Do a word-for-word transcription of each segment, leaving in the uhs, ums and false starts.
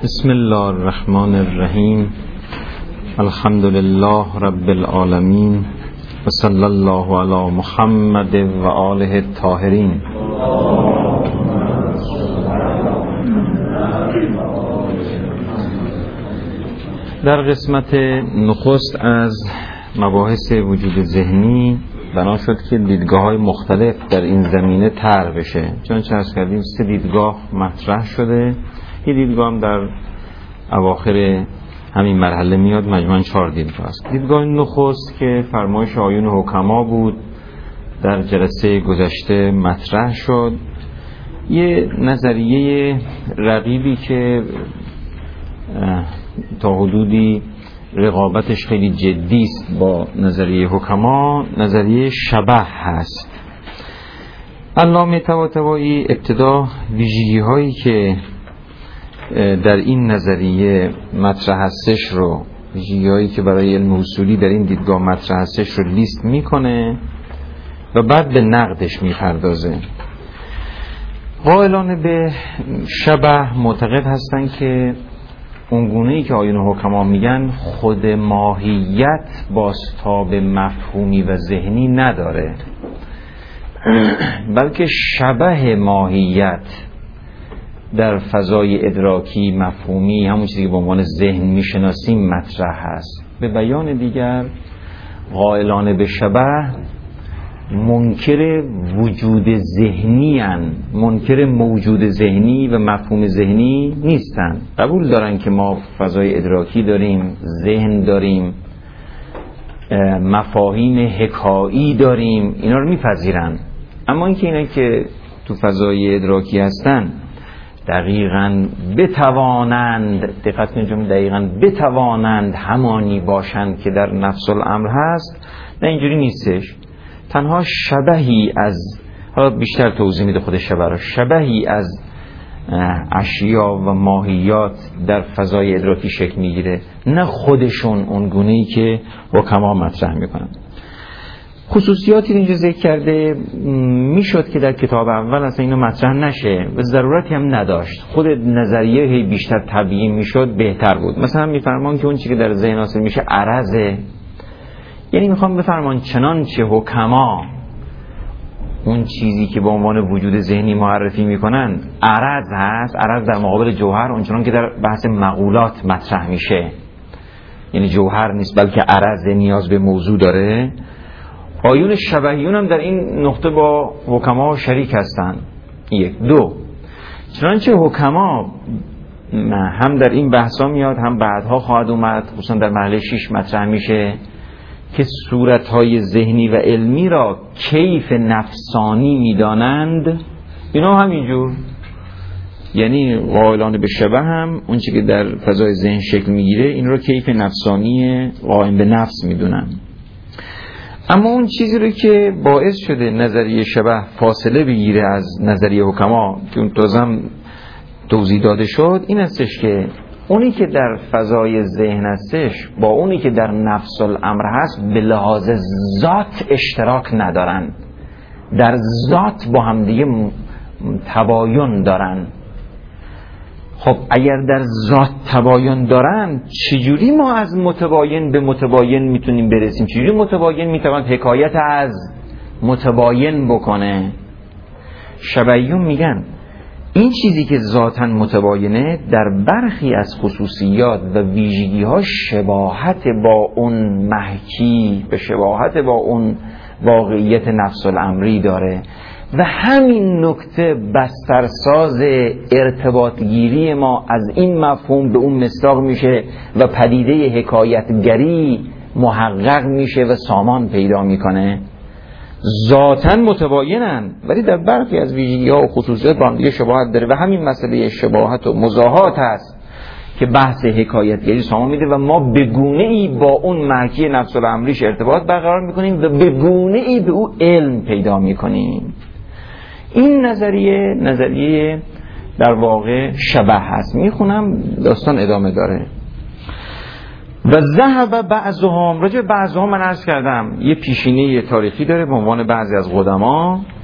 بسم الله الرحمن الرحیم. الحمد لله رب العالمین و صلی الله علی محمد و آله الطاهرین. در قسمت نخست از مباحث وجود ذهنی بنا شد که دیدگاه‌های مختلف در این زمینه طرح بشه. چون چه عرض کردیم سه دیدگاه مطرح شده، یه دیدگاه هم در اواخر همین مرحله میاد، مجموعاً چهار دیدگاه است. دیدگاه نخست که فرمایش آیون حکما بود در جلسه گذشته مطرح شد، یه نظریه رقیبی که تا حدودی رقابتش خیلی جدی است با نظریه حکما، نظریه شبح هست. علامه طباطبایی ابتدا ویژگی هایی که در این نظریه مطرح هستش رو، ویژگی هایی که برای علم اصولی در این دیدگاه مطرح هستش رو لیست میکنه و بعد به نقدش میپردازه. قائلان به شبح معتقد هستن که اونگونه‌ای که آیون حکما میگن خود ماهیت بازتاب مفهومی و ذهنی نداره، بلکه شبح ماهیت در فضای ادراکی مفهومی، همون چیزی که به عنوان ذهن میشناسیم، مطرح هست. به بیان دیگر، قائلان به شبح منکر وجود ذهنی هن، منکر موجود ذهنی و مفهوم ذهنی نیستن. قبول دارن که ما فضای ادراکی داریم، ذهن داریم، مفاهیم حکایی داریم، اینا رو میپذیرن. اما اینکه اینا که تو فضای ادراکی هستن دقیقاً بتوانند، دقت کنید جمله دقیقاً بتوانند همانی باشند که در نفس الامر هست، نه، اینجوری نیستش. تنها شبهی از، حالا بیشتر توضیح میده خود شبه را، شبهی از اشیا و ماهیات در فضای ادراکی شکل میگیره، نه خودشون اون گونه‌ای که حکما مطرح میکنن. خصوصیاتی اینجا ذکر کرده، میشد که در کتاب اول اصلا اینو مطرح نشه و ضرورتی هم نداشت. خود نظریه هی بیشتر تبیین میشد بهتر بود. مثلا میفرمان که اون چیزی که در ذهن حاصل میشه عرضه، یعنی میخوام بفرمان چنانچه حکما اون چیزی که به عنوان وجود ذهنی معرفی میکنن عرض هست، عرض در مقابل جوهر، اونچنان که در بحث مقولات مطرح میشه، یعنی جوهر نیست بلکه عرض، نیاز به موضوع داره. آیون شبهیون هم در این نقطه با حکما شریک هستن. یک. دو، چنانچه حکما هم در این بحثا میاد، هم بعدها خواهد اومد، خصوصا در مرحله شش مطرح میشه که صورتهای ذهنی و علمی را کیف نفسانی میدانند. اینا همینجور، یعنی قائلان به شبه هم اون چیزی که در فضای ذهن شکل میگیره این را کیف نفسانی قائم به نفس میدونن. اما اون چیزی رو که باعث شده نظریه شبه فاصله بگیره از نظریه حکما که اون تازم توضیح داده شد، این هستش که اونی که در فضای ذهن هستش با اونی که در نفس الامر هست به لحاظ ذات اشتراک ندارن، در ذات با هم دیگه تباین دارن. خب اگر در ذات تباین دارن، چجوری ما از متباین به متباین میتونیم برسیم؟ چجوری متباین میتواند حکایت از متباین بکنه؟ شبهیون میگن این چیزی که ذاتاً متباینه در برخی از خصوصیات و ویژگی ها شباهت با اون محکی، به شباهت با اون واقعیت نفس الامری داره و همین نکته بسترساز ارتباطگیری ما از این مفهوم به اون مصداق میشه و پدیده حکایتگری محقق میشه و سامان پیدا میکنه. ذاتاً متباینن ولی در برخی از ویژگی‌ها و خصوصیات با هم دیگه شباهت داره و همین مسئله شباهت و مضاهات هست که بحث حکایتگری سامان میده و ما به گونه‌ای با اون محکی نفس الامریش ارتباط برقرار میکنیم و به گونه‌ای به او علم پیدا میکنیم. این نظریه نظریه در واقع شبه هست. میخونم، داستان ادامه داره. و ذهب بعضهم، راجع بعضهم من عرض کردم یه پیشینه تاریخی داره به عنوان بعضی از قدما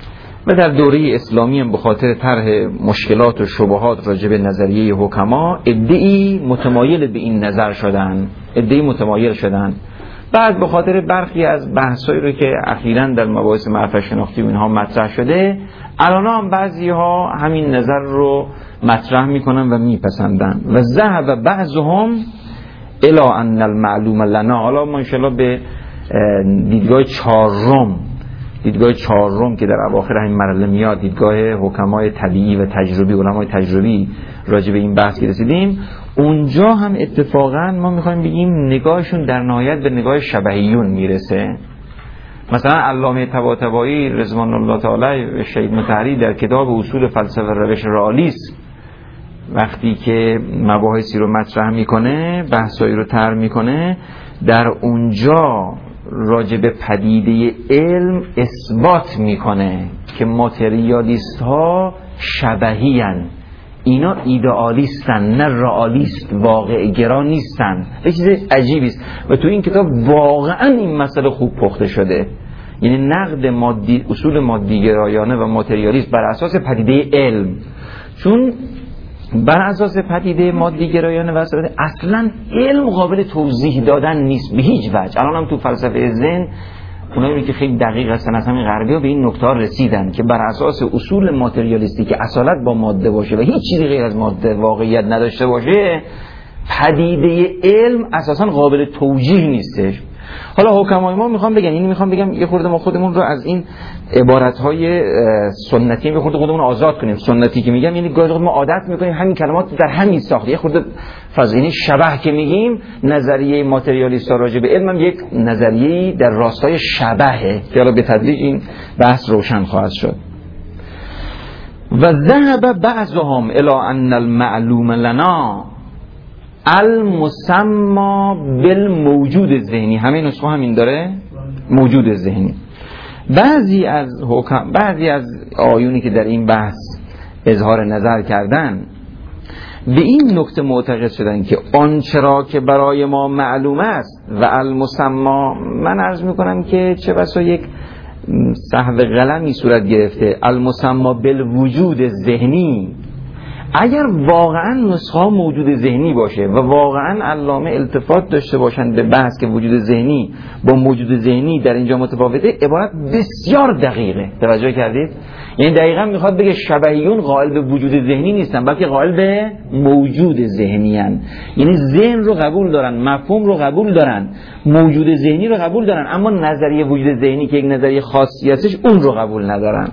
و در دوره اسلامی هم به خاطر طرح مشکلات و شبهات راجع به نظریه حکما عده‌ای متمایل به این نظر شدن عده‌ای متمایل شدن. بعد به خاطر برخی از بحثایی رو که اخیراً در مباحث معرفت شناختی و اینها مطرح شده، الان هم بعضی ها همین نظر رو مطرح میکنن و میپسندن. و ذهب بعضهم الی ان المعلوم لنا، حالا ما انشاءالله به دیدگاه چهارم دیدگاه چهارم که در اواخر همین مرحله میاد، دیدگاه حکمای طبیعی و تجربی، علمای تجربی، راجع به این بحث که رسیدیم، اونجا هم اتفاقا ما میخوایم بگیم نگاهشون در نهایت به نگاه شبهیون میرسه. مثلا علامه طباطبایی رضوان الله تعالی شهید مطهری در کتاب اصول فلسفه روش رئالیسم وقتی که مباحثی رو مطرح میکنه، بحثایی رو طرح میکنه، در اونجا راجع به پدیده علم اثبات میکنه که ماتریالیست ها شبهی هن، اینا ایدئالیستن نه رئالیست، واقع گرا نیستن. یه چیز عجیبی است و تو این کتاب واقعا این مسئله خوب پخته شده. یعنی نقد مادی، اصول مادیگرایانه و ماتریالیست بر اساس پدیده علم، چون بر اساس پدیده مادیگرایانه و اصلا علم قابل توضیح دادن نیست به هیچ وجه. الان هم تو فلسفه ذهن اونایی که خیلی دقیق هستن از همین غربی‌ها به این نکته رسیدن که بر اساس اصول ماتریالیستی که اصالت با ماده باشه و هیچ چیزی غیر از ماده واقعیت نداشته باشه، پدیده علم اساسا قابل توجیه نیستش. حالا حکمای ما میخوام بگن، یعنی میخوام بگم یه خورده ما خودمون رو از این عبارت‌های سنتی یه خورده خودمون آزاد کنیم. سنتی که میگم یعنی گاهی ما عادت میکنیم همین کلمات در همین ساخته یه خورده فضایی شبه که میگیم. نظریه ماتریالیستا راجع به علم هم یک نظریه در راستای شبهه که حالا به تدریج این بحث روشن خواهد شد. و ذهب بعضهم الی ان المعلوم لنا المسمى بالموجود ذهنی، همین نسخه همین داره، موجود ذهنی. بعضی از حکم، بعضی از آیونی که در این بحث اظهار نظر کردن به این نکته معتقد شدن که آنچه را که برای ما معلوم است و المسمى، من عرض میکنم که چه بسا یک سهو قلمی صورت گرفته، المسمى بالوجود ذهنی، اگر واقعا نسخه موجود ذهنی باشه و واقعا علامه التفات داشته باشند به بحث که وجود ذهنی با موجود ذهنی در اینجا متفاوته، عبارت بسیار دقیقه. توجه کردید؟ یعنی دقیقا میخواد بگه شبهیون قائل به وجود ذهنی نیستن بلکه قائل به موجود ذهنی هن. یعنی ذهن رو قبول دارن، مفهوم رو قبول دارن، موجود ذهنی رو قبول دارن، اما نظریه وجود ذهنی که یک نظریه خاصی هستش اون رو قبول ندارن.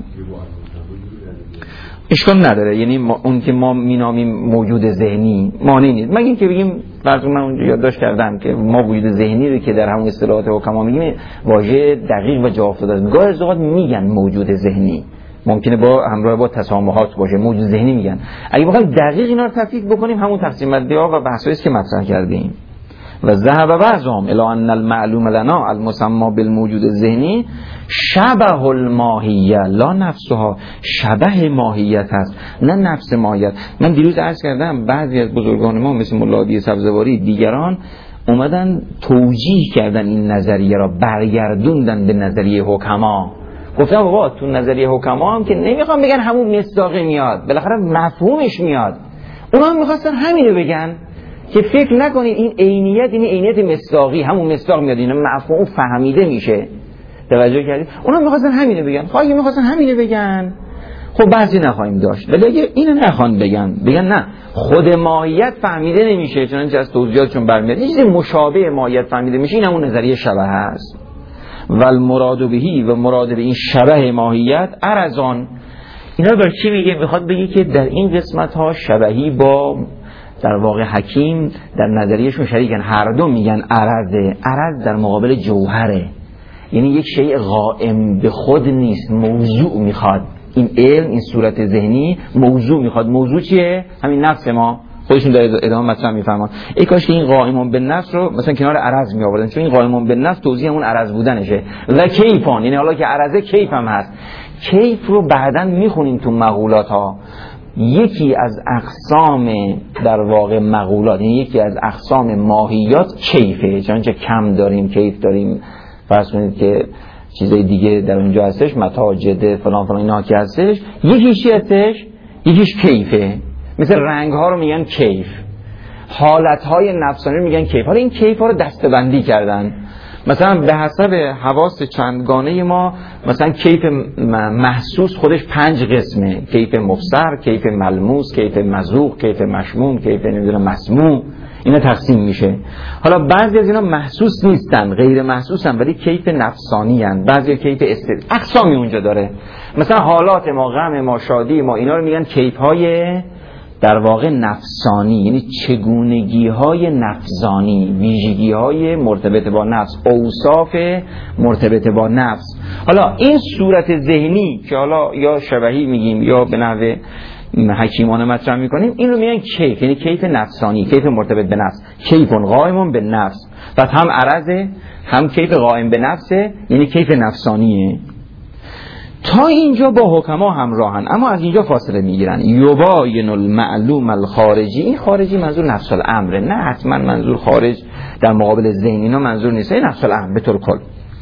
اشکال نداره، یعنی ما اون که ما مینامیم موجود ذهنی مانعی نیست، مگه اینکه بگیم فرض من اونجا یادداشت کردم که ما وجود ذهنی رو که در همون اصطلاحات حکما میگیم واژه دقیق و جا افتاده است. گاهی از اوقات میگن موجود ذهنی، ممکنه با همراه با تسامحات باشه، موجود ذهنی میگن. اگه بخوایم دقیق اینا رو تفکیک بکنیم همون تقسیم بندی ها و بحثایی است که مطرح کردیم. و ذهب بعضهم الی ان المعلوم لنا المسمى بالموجود الذهنی شبه الماهیه لا نفسها، شبه ماهیت هست نه نفس ماهیت. من دیروز عرض کردم بعضی از بزرگان ما مثل ملا علی سبزواری دیگران اومدن توجیه کردن این نظریه را، برگردوندن به نظریه حکما. گفتم بابا تو نظریه حکما هم که نمیخوام بگن همون مصداقی میاد، بالاخره مفهومش میاد. اونا هم میخواستن همینو بگن که فکر نکنید این عینیت، این عینیت مصداقی، همون مصداق میاد، این مفهوم فهمیده میشه. توجه کردید؟ اونا میخواستن همینو بگن. خب اگه میخواستن همینو بگن خب بعضی نخواهیم داشت، ولی اگه اینو نخوان بگن، بگن نه خود ماهیت فهمیده نمیشه، چنانچه از توضیحاتشون برمیاد یه چیز مشابه ماهیت فهمیده میشه، این همون نظریه شبه است. والمراد بهی، و مراد به این شبه ماهیت ارزان. اینا بر چی میگه؟ میخواد بگه که در این قسمت ها شبهی با در واقع حکیم در نظریهشون شریکن، هر دو میگن عرضه. عرض در مقابل جوهره، یعنی یک شیء قائم به خود نیست، موضوع میخواد. این علم، این صورت ذهنی موضوع میخواد. موضوع چیه؟ همین نفس ما. خودشون در ادامه مطلب میفرمان ای کاش که این قائمون به نفس رو مثلا کنار عرض می آوردن، چون این قائمون به نفس توضیح همون عرض بودنشه. و کیفان، یعنی حالا که عرضه کیف هم هست. کیف رو بعداً میخونیم تو مقولات ها. یکی از اقسام در واقع مقولات، یعنی یکی از اقسام ماهیات کیفه، چنانچه کم داریم، کیف داریم. فرض کنید که چیزای دیگه در اونجا هستش، متاجد فلان فلان اینا که هستش، یکیش چی هستش؟ یکیش کیفه. مثل رنگ ها رو میگن کیف، حالت های نفسانی رو میگن کیف. حالا این کیف ها رو دسته‌بندی کردن، مثلا به حسب حواس چندگانه ما، مثلا کیف محسوس خودش پنج قسمه: کیف مبصر، کیف ملموس، کیف مذوق، کیف مشموم، کیف نمیدونم مسموع، اینا تقسیم میشه. حالا بعضی از اینا محسوس نیستن، غیر محسوسن، ولی کیف نفسانی هن. بعضی کیف استد اقسامی اونجا داره. مثلا حالات ما، غم ما، شادی ما، اینا رو میگن کیف های در واقع نفسانی، یعنی چگونگی های نفسانی، ویژگی های مرتبط با نفس، اوصاف مرتبط با نفس. حالا این صورت ذهنی که حالا یا شبهی میگیم یا به نحو حکیمانه مطرح میکنیم، این رو میگن کیف، یعنی کیف نفسانی، کیف مرتبط به نفس. کیف قائم به نفس، پس هم عرضه هم کیف قائم به نفسه، یعنی کیف نفسانیه. تا اینجا با حکما همراهن، اما از اینجا فاصله میگیرن. یباین المعلوم الخارجی، این خارجی منظور نفس الامره، نه حتما منظور خارج در مقابل ذهن، اینا منظور نیست، این نفس الامر به طور کل.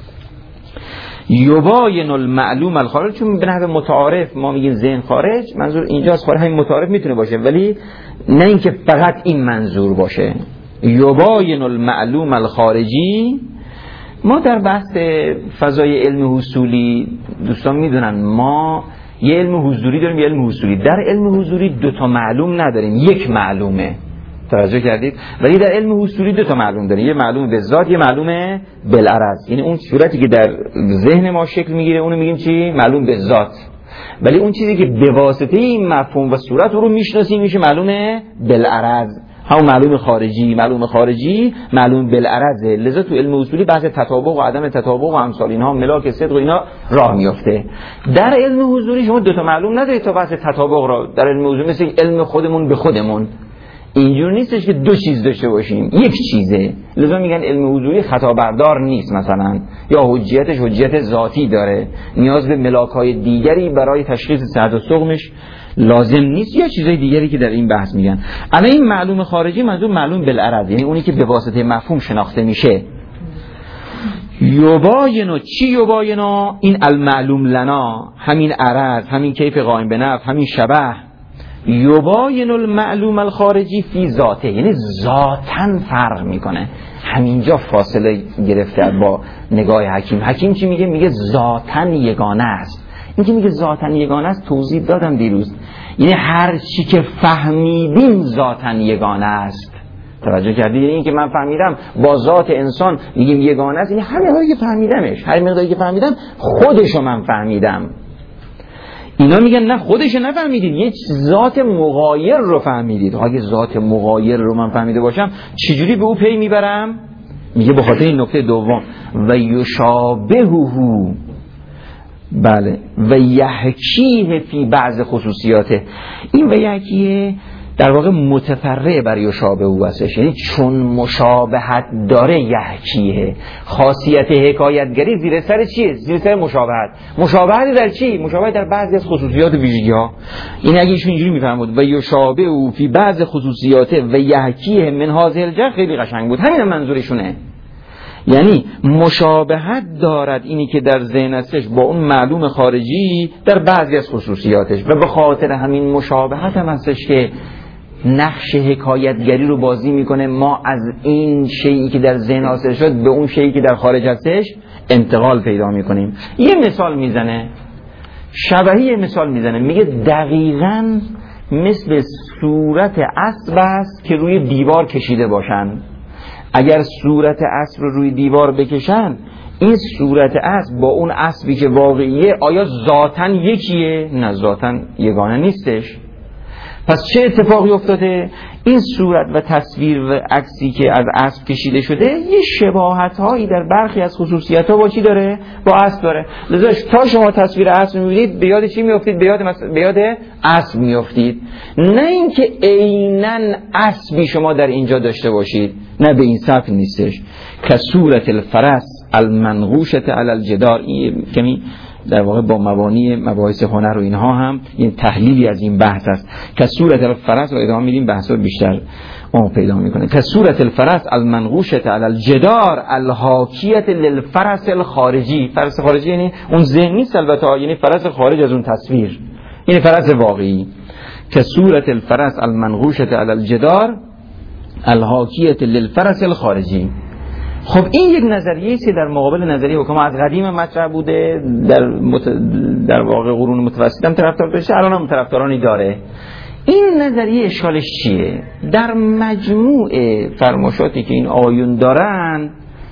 یباین المعلوم الخارج، چون به نحو متعارف ما میگیم ذهن خارج، منظور اینجا از خارج همین متعارف میتونه باشه، ولی نه اینکه فقط این منظور باشه. یباین المعلوم الخارجی، ما در بحث فضای علم حصولی دوستان میدونن ما یه علم حضوری داریم، یه علم حصولی. در علم حضوری دو تا معلوم نداریم، یک معلومه، توجه کردید؟ ولی در علم حصولی دو تا معلوم داریم، یه معلوم به ذات، یه معلوم بالعرض. یعنی اون صورتی که در ذهن ما شکل میگیره اونو میگیم چی؟ معلوم به ذات. ولی اون چیزی که به واسطه این مفهوم و صورت رو میشناسیم میشه معلوم بالعرض، همون معلوم خارجی. معلوم خارجی معلوم بالعرضه. لذا تو علم اصولی بحث تطابق و عدم تطابق و امثال اینها، ملاک صدق و اینا راه میفته. در علم حضوری شما دو تا معلوم ندارید تا بحث تطابق را. در علم حضوری مثل علم خودمون به خودمون، اینجور نیستش که دو چیز داشته باشیم، یک چیزه. لذا میگن علم حضوری خطا بردار نیست مثلا، یا حجیتش حجیت ذاتی داره، نیاز به ملاک‌های دیگری برای تشخیص صحت و سقمش لازم نیست، یا چیزای دیگری که در این بحث میگن. اما این معلوم خارجی منظور معلوم بالعرض، یعنی اونی که به واسطه مفهوم شناخته میشه. یباینو، چی یباینو؟ این المعلوم لنا، همین عرض، همین کیف قائم به نفس، همین شبه. یباین المعلوم الخارجی فی ذاته، یعنی ذاتن فرق میکنه. همینجا فاصله گرفته با نگاه حکیم. حکیم چی میگه؟ میگه ذاتن یگانه است. این که میگه ذاتن یگانه است توضیح دادم دیروز، یعنی هر چی که فهمیدیم ذاتن یگانه است. توجه کردید؟ یعنی این که من فهمیدم با ذات انسان میگیم یگانه است، یعنی هر مقداری که فهمیدمش، هر مقداری که فهمیدم خودشو من فهمیدم. اینا میگن نه خودش نفهمیدید، یه ذات مغایر رو فهمیدید. اگه ذات مغایر رو من فهمیده باشم چجوری به او پی میبرم؟ میگه به خاطر این نکته دوم، و یشابهه، بله، و یحکیه فی بعض خصوصیاته. این و یحکیه در واقع متفرع بر یشابهه هستش، یعنی چون مشابهت داره یحکیه. خاصیت حکایتگری زیر سر چیه؟ زیر سر مشابهت. مشابهت در چی؟ مشابهت در بعضی از خصوصیات ویژگی ها. این اگه ایشون اینجوری میفهمود و یشابهه فی بعض خصوصیاته و یحکیه من هذه الجهه، خیلی قشنگ بود. همین منظورشونه، یعنی مشابهت دارد اینی که در ذهن هستش با اون معلوم خارجی در بعضی از خصوصیاتش، و به خاطر همین مشابهت هم هستش که نقش حکایتگری رو بازی میکنه. ما از این شیئی که در ذهن حاصل شد به اون شیئی که در خارج هستش انتقال پیدا میکنیم. یه مثال میزنه، شبهی مثال میزنه، میگه دقیقاً مثل صورت اسب است که روی دیوار کشیده باشن. اگر صورت اسب رو روی دیوار بکشن، این صورت اسب با اون اسبی که واقعیه آیا ذاتن یکیه؟ نه، ذاتن یگانه نیستش. پس چه اتفاقی افتاده؟ این صورت و تصویر و عکسی که از اسب کشیده شده یه شباهت هایی در برخی از خصوصیت ها با چی داره؟ با اسب داره. لذا تا شما تصویر اسب میبینید به یاد چی میافتید؟ به یاد مس... به یاد اسب میافتید. نه اینکه عیناً اسبی شما در اینجا داشته باشید، نه، به این سطح نیستش. که صورت الفرس المنقوشة علی الجدار، این کمی در واقع با مبانی مباحث هنر و اینها هم این تحلیلی از این بحث است که صورت الفرس و ادامه میدیم بحثا بیشتر اون پیدا میکنه. که صورت الفرس المنقوشة علی الجدار الحاکیة للفرس الخارجی. فرس خارجی یعنی اون ذهن نیست البته، یعنی فرس خارج از اون تصویر، یعنی فرس واقعی. که صورت الفرس المنقوشة علی الجدار الحاکیة للفرس الخارجی. خب این یک نظریه است در مقابل نظریه حکما از قدیم مطرح بوده، در مت... در واقع قرون متوسط هم طرفدار داشته، الان هم طرفدارانی داره. این نظریه اشکالش چیه؟ در مجموع فرمایشاتی که این آیون دارن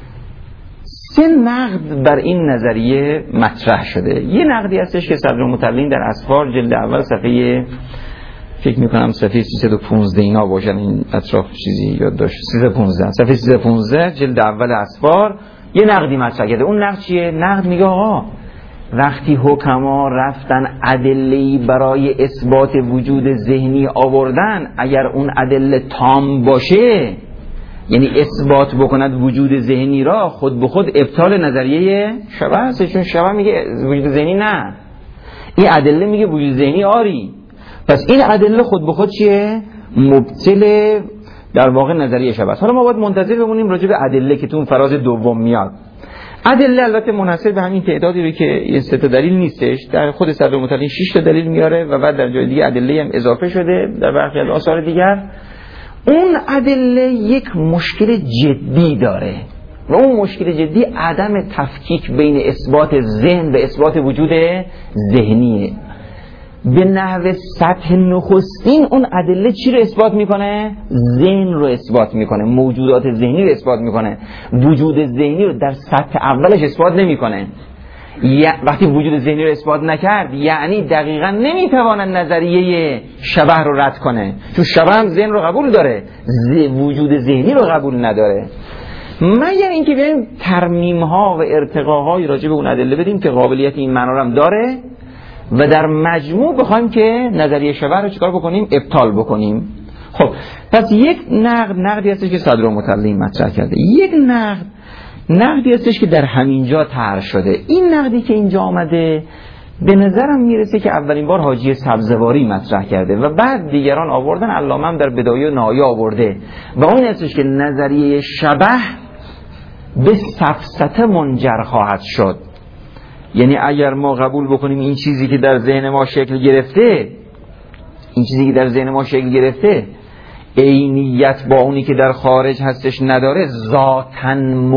سه نقد بر این نظریه مطرح شده. یه نقدی هستش که صدرالمطلعین در اسفار جلد اول صفحه فکر میکنم صفحه سیصد و پانزده اینا باشن، این اطراف چیزی یاد داشت، سیصد و پانزده صفحه سیصد و پانزده جلد اول اسفار یه نقدی مطرح کرده. اون نقد چیه؟ نقد میگه آقا وقتی حکما رفتن ادله‌ای برای اثبات وجود ذهنی آوردن، اگر اون ادله تام باشه، یعنی اثبات بکند وجود ذهنی را، خود به خود ابطال نظریه شبه هست. چون شبه میگه وجود ذهنی نه، این ادله میگه وجود ذهنی آری. پس این ادله خود به خود چیه؟ مبطل در واقع نظریه شبه است. حالا ما باید منتظر بمونیم راجع به ادله که تو اون فراز دوم میاد. ادله البته منحصر به همین تعدادی رو که این سه تا دلیل نیستش، در خود صدرالمطلعین شش تا دلیل میاره و بعد در جای دیگه ادله هم اضافه شده در برخی از آثار دیگر. اون ادله یک مشکل جدی داره و اون مشکل جدی عدم تفکیک بین اثبات ذهن و اثبات وجود ذهنیه. به نحو سطح نخستین اون ادله چی رو اثبات میکنه؟ ذهن رو اثبات میکنه، موجودات ذهنی رو اثبات میکنه. وجود ذهنی رو در سطح اولش اثبات نمیکنه. وقتی وجود ذهنی رو اثبات نکرد یعنی دقیقاً نمیتواند نظریه شبه رو رد کنه، چون شبه هم ذهن رو قبول داره، وجود ذهنی رو قبول نداره. مگر اینکه بیایم ترمیم ها و ارتقاهای راجع به اون ادله بدیم که قابلیت این معنا رو هم داره و در مجموع بخوایم که نظریه شبه رو چیکار بکنیم؟ ابطال بکنیم. خب پس یک نقد نقدی هستش که صدرالمطلعین مطرح کرده، یک نقد نقدی هستش که در همینجا طرح شده. این نقدی که اینجا آمده به نظرم میرسه که اولین بار حاجی سبزواری مطرح کرده و بعد دیگران آوردن، علامه هم در بدایه و نهایه آورده و اون هستش که نظریه شبه به سفسطه منجر خواهد شد. یعنی اگر ما قبول بکنیم این چیزی که در ذهن ما شکل گرفته، این چیزی که در ذهن ما شکل گرفته عینیت با اونی که در خارج هستش نداره، ذاتاً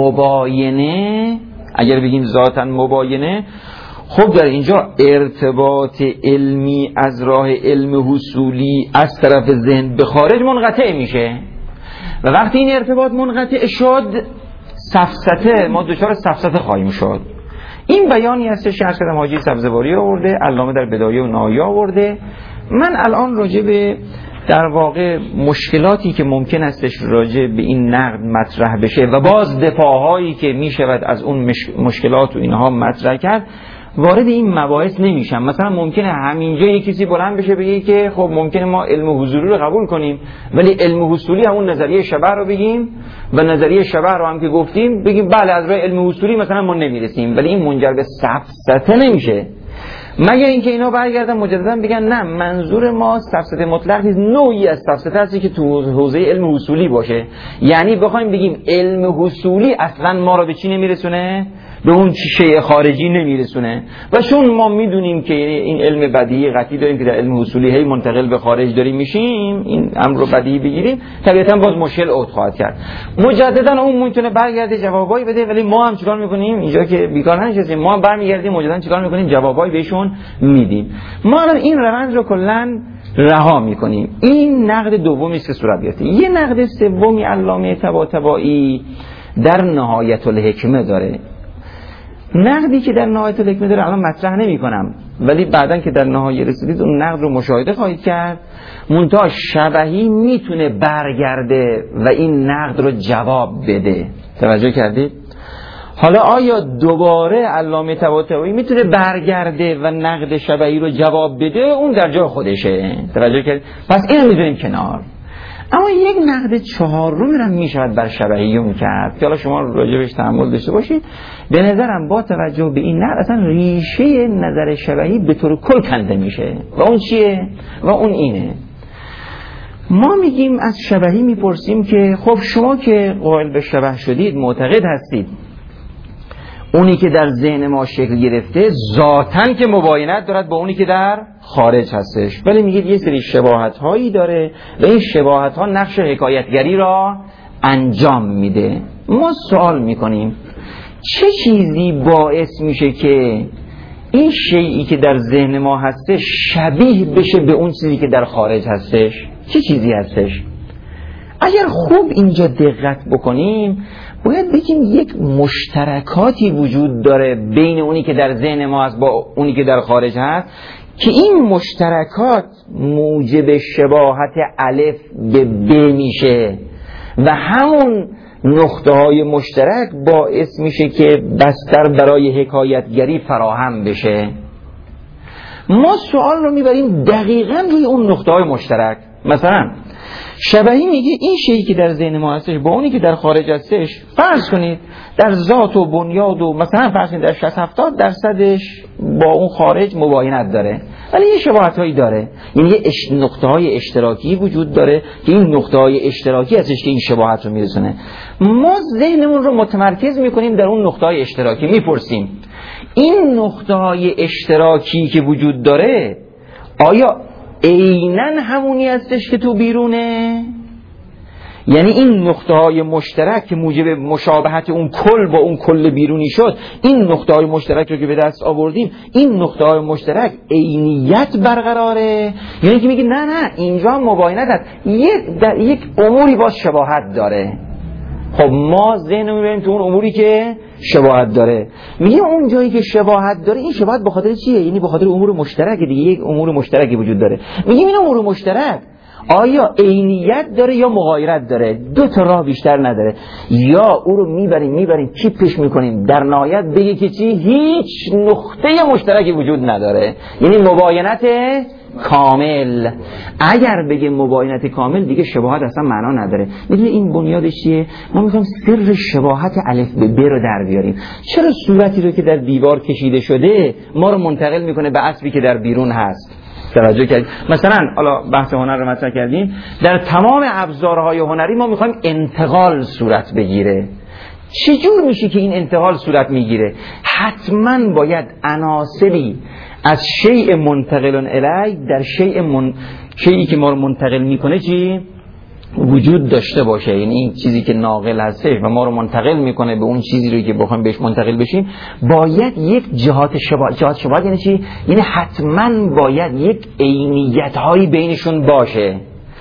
مباینه، اگر بگیم ذاتاً مباینه، خب در اینجا ارتباط علمی از راه علم حصولی از طرف ذهن به خارج منقطع میشه و وقتی این ارتباط منقطع شد سفسطه، ما دچار سفسطه خواهیم شد. این بیانی هستش که ارشد حاجی سبزواری آورده، علامه در بدایه و نهایه آورده. من الان راجع به در واقع مشکلاتی که ممکن استش راجع به این نقد مطرح بشه و باز دفاعهایی که می شود از اون مشکلات و اینها مطرح کرد وارد این مباحث نمیشم. مثلا ممکنه همینجا یک کسی بلند بشه بگه که خب ممکنه ما علم حضوری رو قبول کنیم ولی علم حصولی همون نظریه شبه رو بگیم و نظریه شبه رو هم که گفتیم بگیم بله از راه علم حصولی مثلا ما نمیرسیم، ولی این منجر به سفسطه نمیشه مگر اینکه اینا برگردن مجددا بگن نه منظور ما سفسطه مطلق نیست، نوعی از سفسطه هستی که تو حوزه علم حصولی باشه. یعنی بخوایم بگیم علم حصولی اصلا ما رو به چی نمیرسونه؟ به اون شیء خارجی نمیرسونه. و چون ما میدونیم که این علم بدیهی قطعی داریم که در علم حصولی هی منتقل به خارج داریم میشیم، این امر رو بدیهی بگیریم، طبیعتا باز مشکل عود خواهد کرد. مجددا اون میتونه برگرده جوابایی بده، ولی ما هم چیکار میکنیم اینجا که بیکار نشستیم، ما هم برمیگردیم مجددا چیکار میکنیم؟ جوابایی بهشون میدیم. ما الان این روند رو کلا رها میکنیم. این نقد دومی است که صورت گرفته. یه نقد سومی علامه طباطبایی در نهایت الحکمه داره. نقدی که در نهایت الحکمه داره الان مطرح نمی کنم، ولی بعدن که در نهایت رسیدید اون نقد رو مشاهده خواهید کرد. منتها شبهی میتونه برگرده و این نقد رو جواب بده. توجه کردید؟ حالا آیا دوباره علامه طباطبایی میتونه برگرده و نقد شبهی رو جواب بده؟ اون در جای خودشه. توجه کردید؟ پس اینو میذاریم کنار. اما یک نقد چهارم هم میشود بر شبهیون کرد که حالا شما راجبش تأمل داشته باشید. به نظرم با توجه به این نقد اصلا ریشه نظر شبهی به طور کل کنده میشه و اون چیه؟ و اون اینه. ما میگیم از شبهی میپرسیم که خب شما که قائل به شبه شدید، معتقد هستید اونی که در ذهن ما شکل گرفته ذاتاً که مباینت دارد با اونی که در خارج هستش، ولی میگید یه سری شباهت هایی داره و این شباهت ها نقش حکایتگری را انجام میده. ما سوال میکنیم چه چیزی باعث میشه که این شیئی که در ذهن ما هستش شبیه بشه به اون چیزی که در خارج هستش؟ چه چیزی هستش؟ اگر خوب اینجا دقت بکنیم باید بگیم یک مشترکاتی وجود داره بین اونی که در ذهن ما هست با اونی که در خارج هست که این مشترکات موجب شباهت الف به ب میشه و همون نقطه های مشترک باعث میشه که بستر برای حکایتگری فراهم بشه. ما سوال رو میبریم دقیقاً روی اون نقطه های مشترک. مثلا شبهی میگه این شیئی که در ذهن ما هستش با اونی که در خارج هستش فرض کنید در ذات و بنیاد و مثلا فرض کنید در شصت هفتاد درصدش با اون خارج مباینت داره، ولی یه شباهت هایی داره، یعنی یه اش... نقطه های اشتراکی وجود داره که این نقطه های اشتراکی هستش که این شباهت رو میرسونه. ما ذهنمون رو متمرکز میکنیم در اون نقطه های اشتراکی، میپرسیم این نقطه های اشتراکی که وجود داره آیا عیناً همونی هستش که تو بیرونه؟ یعنی این نقطه های مشترک که موجب مشابهت اون کل با اون کل بیرونی شد، این نقطه های مشترک رو که به دست آوردیم این نقطه های مشترک عینیت برقراره؟ یعنی که میگه نه نه اینجا مباینت هست، یک, در یک اموری باز شباهت داره. خب ما ذهن رو میبریم تو اون اموری که شباهت داره، میگه اون جایی که شباهت داره این شباهت به خاطر چیه؟ یعنی به خاطر امور مشترک دیگه، یک امور مشترکی وجود داره. میگیم این امور مشترک آیا عینیت داره یا مغایرت داره؟ دو تا راه بیشتر نداره. یا او رو میبریم میبریم چیپش میکنیم در نهایت بگه که چی؟ هیچ نقطه مشترکی وجود نداره، یعنی مباینت کامل. اگر بگه مباینت کامل دیگه شباهت اصلا معنا نداره. میدونی این بنیادش چیه؟ ما میخوایم سر شباهت الف به ب رو در بیاریم. چرا صورتی رو که در دیوار کشیده شده ما رو منتقل میکنه به اصلی که در بیرون هست؟ توجه کردید؟ مثلا حالا بحث هنر رو مطرح کردیم، در تمام ابزارهای هنری ما میخوایم انتقال صورت بگیره. چجور میشه که این انتقال صورت میگیره؟ حتما باید عناصری از شیء منتقل الی در شیء من... شیئی که ما رو منتقل میکنه چی؟ وجود داشته باشه. یعنی این چیزی که ناقل هستش و ما رو منتقل میکنه به اون چیزی رو که بخوایم بهش منتقل بشیم باید یک جهات شباهت. جهات شباهت یعنی چی؟ یعنی حتما باید یک عینیت هایی بینشون باشه،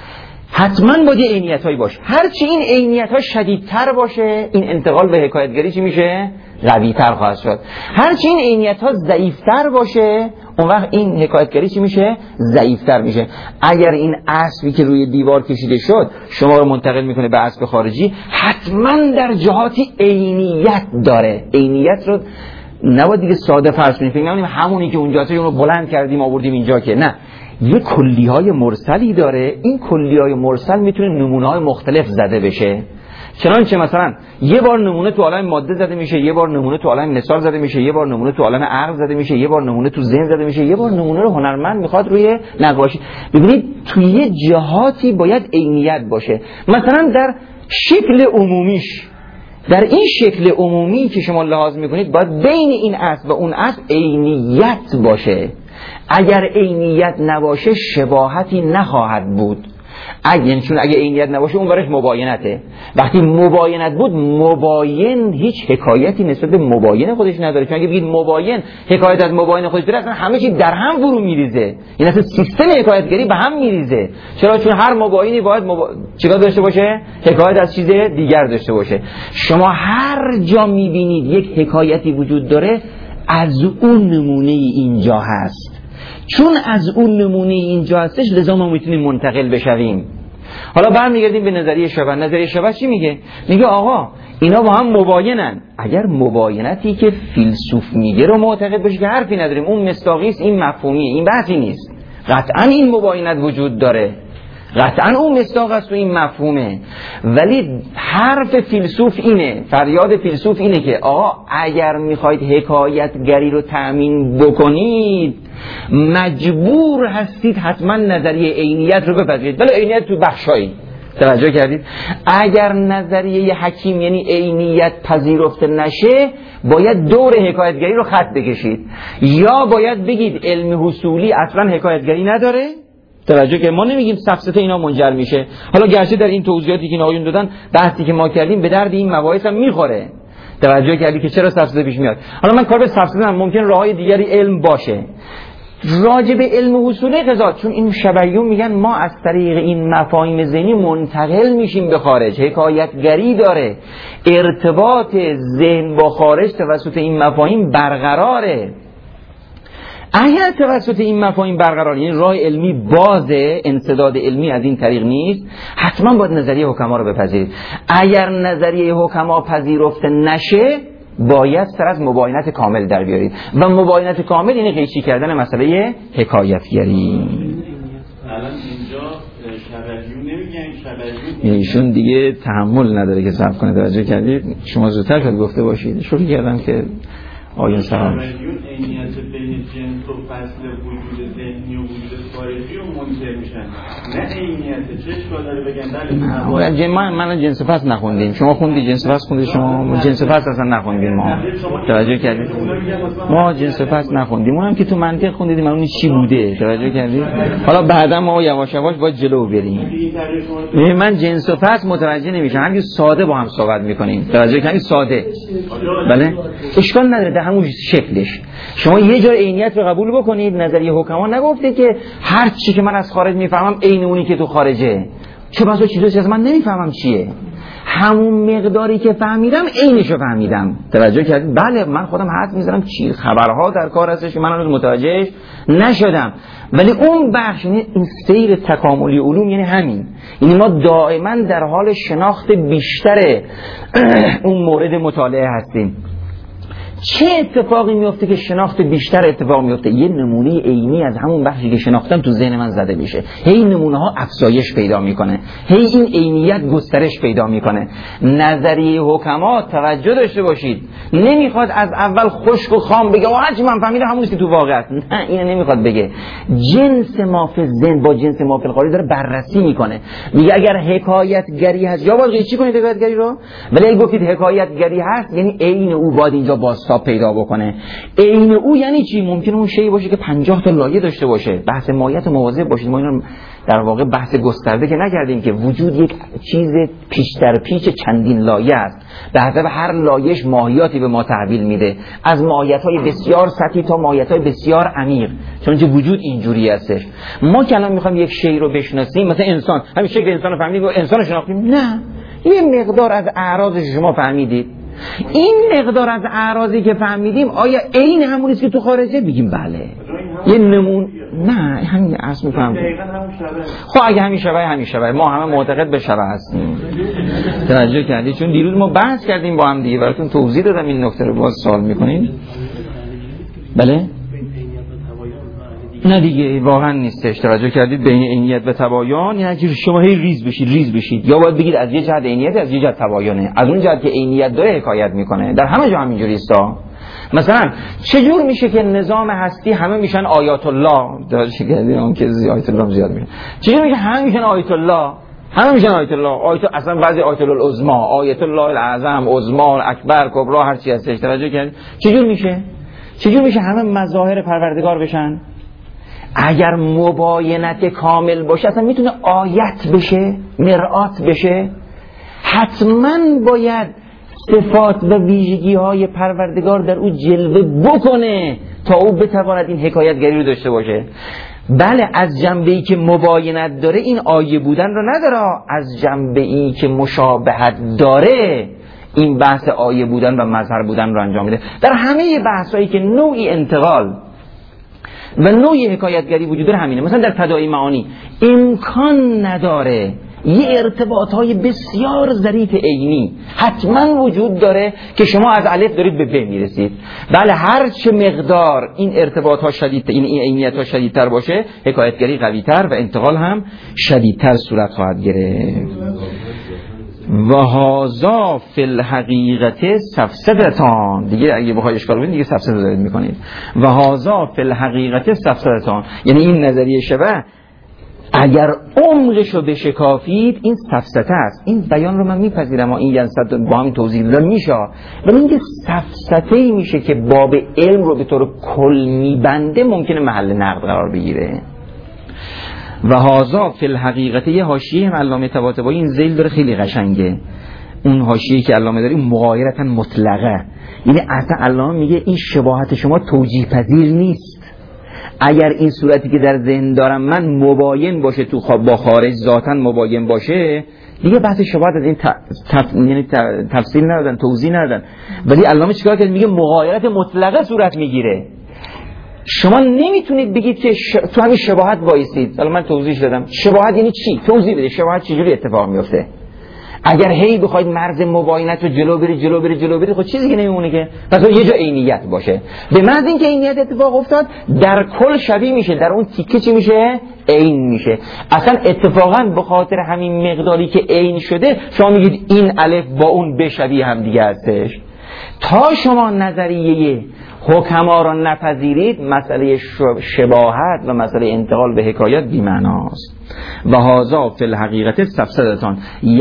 حتما باید عینیت هایی باشه. هرچی این عینیت ها شدیدتر باشه این انتقال به حکایتگری چی میشه؟ قوی تر خواهد شد. هرچی این عینیت ها ضعیفتر باشه اون وقت این حکایتگری چی میشه؟ ضعیفتر میشه. اگر این اسبی که روی دیوار کشیده شد شما رو منتقل میکنه به اسب خارجی، حتما در جهاتی عینیت داره. عینیت رو نباید دیگه ساده فرض کنیم، فکر نکنیم همونی که اونجا هست اون رو بلند کردیم آوردیم اینجا، که نه، یه کلیهای مرسلی داره. این کلیهای مرسل میتونه نمونه‌های مختلف زده بشه. چنانچه مثلا یه بار نمونه تو عالم ماده زده میشه، یه بار نمونه تو عالم مثال زده میشه، یه بار نمونه تو عالم عقل زده میشه، یه بار نمونه تو ذهن زده میشه، یه بار نمونه رو هنرمند میخواد روی نقاشی. ببینید توی یه جهاتی باید عینیت باشه. مثلا در شکل عمومیش، در این شکل عمومی که شما لحاظ میکنید باید بین این اصل و اون اصل عینیت باشه. اگر عینیت نباشه شباهتی نخواهد بود. اگه چون اگه عینیت نباشه اون برش مباینته. وقتی مباینت بود، مباین هیچ حکایتی نسبت به مباین خودش نداره. چون اگه بگید مباین حکایت از مباین خودش داره، اصلا همه چی در هم فرو میریزه. این اصلا سیستم حکایتگری به هم میریزه. چرا؟ چون هر مباینی باید مبا... چیکار داشته باشه؟ حکایت از چیز دیگر داشته باشه. شما هر جا میبینید یک حکایتی وجود داره، از اون نمونه اینجا هست. چون از اون نمونه اینجا هستش لذا ما میتونیم منتقل بشویم. حالا برمیگردیم به نظریه شبه. نظریه شبه چی میگه؟ میگه آقا اینا با هم مباینن. اگر مباینتی که فیلسوف میگه رو معتقد باشی که حرفی نداریم، اون مصداقی است، این مفهومیه، این بحثی نیست. قطعا این مباینت وجود داره. قطعا اون مصداق است و این مفهومه، ولی حرف فیلسوف اینه، فریاد فیلسوف اینه که آقا اگر میخواید حکایتگری رو تأمین بکنید مجبور هستید حتما نظریه عینیت رو بپذیرید، ولی عینیت تو بخشایی. توجه کردید؟ اگر نظریه حکیم یعنی عینیت پذیرفته نشه باید دور حکایتگری رو خط بکشید، یا باید بگید علم حصولی اصلا حکایتگری نداره. توجه که ما نمیگیم سفسطه اینا منجر میشه، حالا گرچه در این توضیحاتی که این آقایون دادن بحثی که ما کردیم به درد این مباحث هم میخوره. توجه کردی که چرا سفسطه پیش میاد. حالا من کار به سفسطه هم ممکن راههای دیگری علم باشه راجب علم حصولی قضاوت، چون این شبیون میگن ما از طریق این مفاهیم ذهنی منتقل میشیم به خارج، حکایتگری داره، ارتباط ذهن با خارج توسط این مفاهیم برقراره. اگر توسط این مفاهیم برقرار یعنی راه علمی بازه، انسداد علمی از این طریق نیست، حتما باید نظریه حکما رو بپذیرید. اگر نظریه حکما پذیرفته نشه باید سر از مباینت کامل در بیارید و مباینت کامل یعنی قیچی کردن مسئله حکایتگری. الان اینجا شبهیون نمیگن، شبهیون ایشون دیگه تحمل نداره که صبر کنه. توجه کردید؟ شما زودتر شاید گفته باشید. شروع کردم که آیون سلام شبهیون عینیت بین جنس و فصل وجود ذهنی و وجود خارجی رو منکر میشن، نه عینیت. چه اشکال داره بگن بله من من جنس فصل نخوندیم، شما خوندی جنس فصل خوندید، شما جنس فصل اصلا نخوندیم. ما توجه کردید؟ ما جنس فصل نخوندیم، اونم که تو منطق خوندید معلوم نیست چی بوده. توجه کردید؟ حالا بعدا ما یواش یواش باید جلو بریم. من جنس و فصل متوجه نمیشم، همین ساده با هم صحبت میکنیم. توجه کردید؟ ساده بله اشکال نداره، در همون شکلش شما یه جای عینیت رو قبول بکنید. نظریه حکما نگفته که هر چی که من از خارج میفهمم عین اونی که تو خارجه، چه بسا چیزی از من نمیفهمم چیه، همون مقداری که فهمیدم عینشو فهمیدم. توجه کردید؟ بله من خودم حد میزنم چی خبرها در کار هستش که من هنوز متوجهش نشدم، ولی اون بخش یعنی این سیر تکاملی علوم یعنی همین، یعنی ما دائما در حال شناخت بیشتر اون مورد مطالعه هستیم. چه اتفاقی میفته که شناخت بیشتر اتفاق میفته؟ یه نمونه عینی از همون بخشی که شناختم تو ذهن من زده میشه، هی نمونه ها افزایش پیدا میکنه، هی این عینیت گسترش پیدا میکنه. نظریه حکما توجه داشته باشید نمیخواد از اول خشک و خام بگه هر چی من فهمیدم همون که تو واقع است، نه اینو نمیخواد بگه. جنس ما فی ذهن با جنس ما فی الخارج داره بررسی میکنه، میگه اگر حکایتگری هست یا باید چی کنید حکایتگری رو، ولی اگه گفتید حکایتگری هست یعنی عین او باید اینجا باز پیدا بکنه. عین او یعنی چی؟ ممکنه اون شی باشه که پنجاه تا لایه داشته باشه. بحث ماهیت مواظب باشید، ما اینو در واقع بحث گسترده که نکردیم که وجود یک چیز پیش در پیش چندین لایه است، به حسب هر لایهش ماهیاتی به ما تحویل میده، از ماهیت‌های بسیار سطحی تا ماهیت‌های بسیار عمیق، چون که وجود اینجوری هستش. ما که الان می‌خوایم یک شی رو بشناسیم، مثلا انسان، همین شکل انسان رو فهمیدیم و انسان رو شناختیم، نه یه مقدار از اعراضش شما فهمیدید، این مقدار از اعراضی که فهمیدیم آیا عین همونیست که تو خارجه؟ بگیم بله. یه نمون نه همین اصل میفهم. خب اگه همین شبه همین شبه ما همه معتقد به شبه هستیم. توجه کردید؟ چون دیروز ما بحث کردیم با هم دیگه، براتون توضیح دادم این نکته رو، باز سوال میکنین. بله نه دیگه واقعا نیستش. توجه کردید؟ بین عینیت و تباین یعنی که شما هی ریز بشید ریز بشید، یا باید بگید از یه جهت عینیت از یه جهت تباینه، از اون جهت که عینیت داره حکایت میکنه. در همه جا همینجوری است. مثلا چجور میشه که نظام هستی همه میشن آیات الله؟ توجه کردید؟ اون که آیات الله زیاد میشه. چجور میشه همه میشن آیات الله؟ همه میشن آیت الله، آیت اصلا بعضی آیت الله العظمی، آیت الله العظم، عظما، اکبر، کبرا، هر چی هستش. توجه کردید؟ چجور میشه؟ چجور میشه همه مظاهر پروردگار بشن؟ اگر مباینت کامل باشه اصلا میتونه آیت بشه، مرآت بشه. حتما باید صفات و ویژگی های پروردگار در او جلوه بکنه تا او بتواند این حکایتگری رو داشته باشه. بله از جنبه‌ای که مباینت داره این آیه بودن رو نداره، از جنبه‌ای که مشابهت داره این بحث آیه بودن و مظهر بودن رو انجام میده. در همه بحثایی که نوعی انتقال و نوعی حکایتگری وجود داره همینه. مثلا در تداعی معانی امکان نداره یه ارتباطهای بسیار ظریف عینی حتما وجود داره که شما از الف دارید به ب میرسید. بله هر چه مقدار این ارتباطها شدید، این عینیت‌ها شدیدتر باشه، حکایتگری قوی‌تر و انتقال هم شدیدتر صورت خواهد گرفت. و هازا فی الحقیقت سفسدتان، دیگه اگه بخوای اشکال بدید دیگه سفسده دارید میکنید. و هازا فی الحقیقت سفسدتان، یعنی این نظریه شبه اگر عمقشو بشکافید این سفسطه است. این بیان رو من میپذیرم و این ینصد با هم توضیح دادم میشه، ولی اینکه سفسطه‌ای میشه که باب علم رو به طور کل میبنده ممکنه محل نقد قرار بگیره. و هازا فی الحقیقت یه حاشیه هم علامه طباطبایی این ذیل داره خیلی قشنگه. اون حاشیه‌ای که علامه داره مغایرتا مطلقه، یعنی اصلا علامه میگه این شباهت شما توجیه پذیر نیست. اگر این صورتی که در ذهن دارم من مباین باشه تو با خارج ذاتاً مباین باشه، دیگه بحث شباهت از این تف... یعنی تفصیل ندادن، توضیح ندادن. ولی علامه چیکار کرد؟ میگه مغایرت مطلقه صورت میگیره. شما نمیتونید بگید که ش... تو همین شباهت وایسید. حالا من توضیح دادم شباهت یعنی چی، توضیح بده شباهت چجوری اتفاق میفته. اگر هی بخواید مرز مباینت رو جلو بری جلو بری جلو بری خب چیزی که نمیمونه که. پس یه جا عینیت باشه، به محض اینکه عینیت اتفاق افتاد در کل شبیه میشه، در اون تیکه چی میشه؟ عین میشه. اصلا اتفاقا به خاطر همین مقداری که عین شده شما میگید این الف با اون ب شبیه هم دیگه هستش. تا شما نظریه حکما را نپذیرید مسئله شباهت و مسئله انتقال به حکایت بی‌معناست. و هازا فی الحقیقت سفسدتان